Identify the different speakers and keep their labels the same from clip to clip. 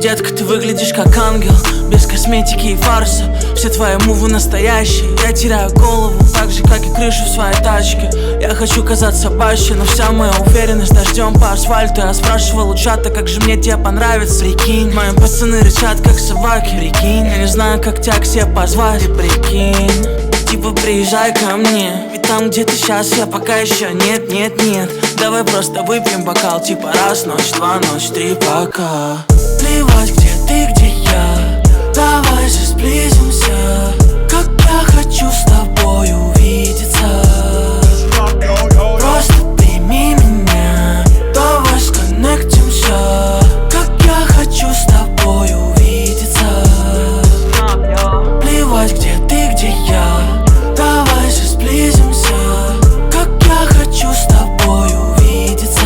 Speaker 1: Детка, ты выглядишь как ангел, без косметики и фарса. Все твои мувы настоящие, я теряю голову, так же, как и крышу в своей тачке. Я хочу казаться баще, но вся моя уверенность дождем по асфальту. Я спрашивал у чата, как же мне тебе понравится. Прикинь, мои пацаны рычат, как собаки. Прикинь, я не знаю, как тебя к себе позвать. Прикинь, типа приезжай ко мне, ведь там, где ты сейчас, я пока еще нет. Давай просто выпьем бокал, типа раз, ночь, два, ночь, три, пока. Плевать, где ты, где я, давай же сблизимся. Как я хочу с тобой увидеться. Просто прими меня, давай сконнектимся. Как я хочу с тобой увидеться. Плевать, где ты, где я, давай же сблизимся. Как я хочу с тобой увидеться.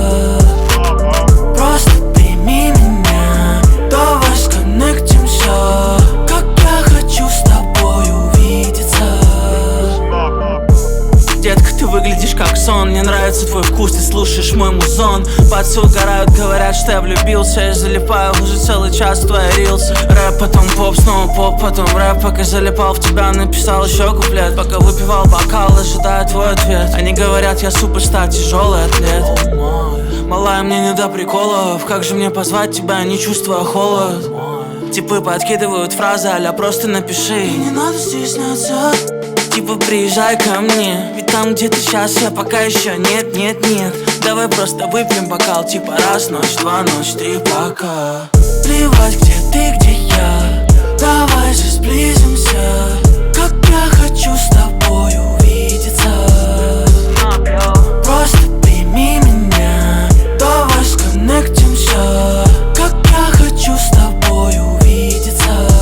Speaker 1: Просто прими меня, давай сконнектимся. Как я хочу с тобой увидеться. Детка, ты выглядишь как сон, мне нравится твой вкус, ты слушаешь мой музон. Пацы угорают, говорят, что я влюбился. Я залипаю уже целый час в твои рилсы. Рэп, потом поп, снова поп, потом рэп. Пока залипал в тебя, написал еще куплет. Пока выпивал бокал, ожидая твой ответ. Они говорят, я суперстар, тяжелый атлет. Малая, мне не до приколов. Как же мне позвать тебя, не чувствуя холод? Типы подкидывают фразы, аля просто напиши. И не надо стесняться. Типа приезжай ко мне, ведь там, где ты сейчас, я пока еще нет. Давай просто выпьем бокал, типа раз, ночь, два, ночь, три, пока. Плевать, где ты, где я, давай же сблизимся. Как я хочу с тобой увидеться. Просто прими меня, давай сконнектимся. Как я хочу с тобой увидеться.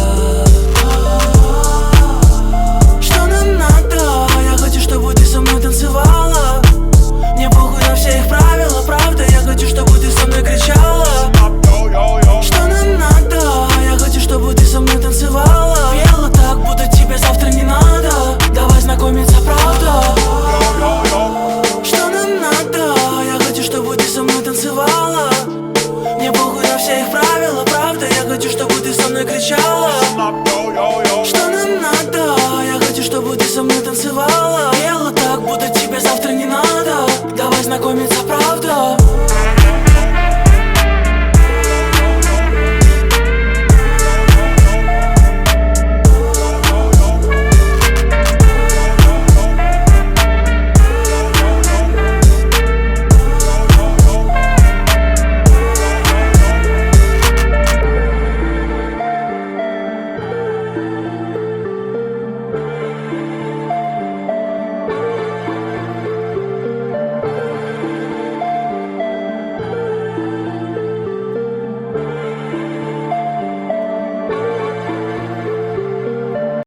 Speaker 1: Что нам надо? Я хочу, чтобы ты со мной танцевала. Мне похуй на все их правила, правда. Я хочу, чтобы ты со мной кричала. Что нам надо? Я хочу, чтобы ты со мной танцевала. Пела так, будто тебе завтра не надо. Давай знакомиться, правда. Что нам надо? Я хочу, чтобы ты со мной танцевала. Мне похуй на все их правила, правда. Я хочу, чтобы ты со мной кричала. Что нам надо? Я хочу, чтобы ты со мной танцевала.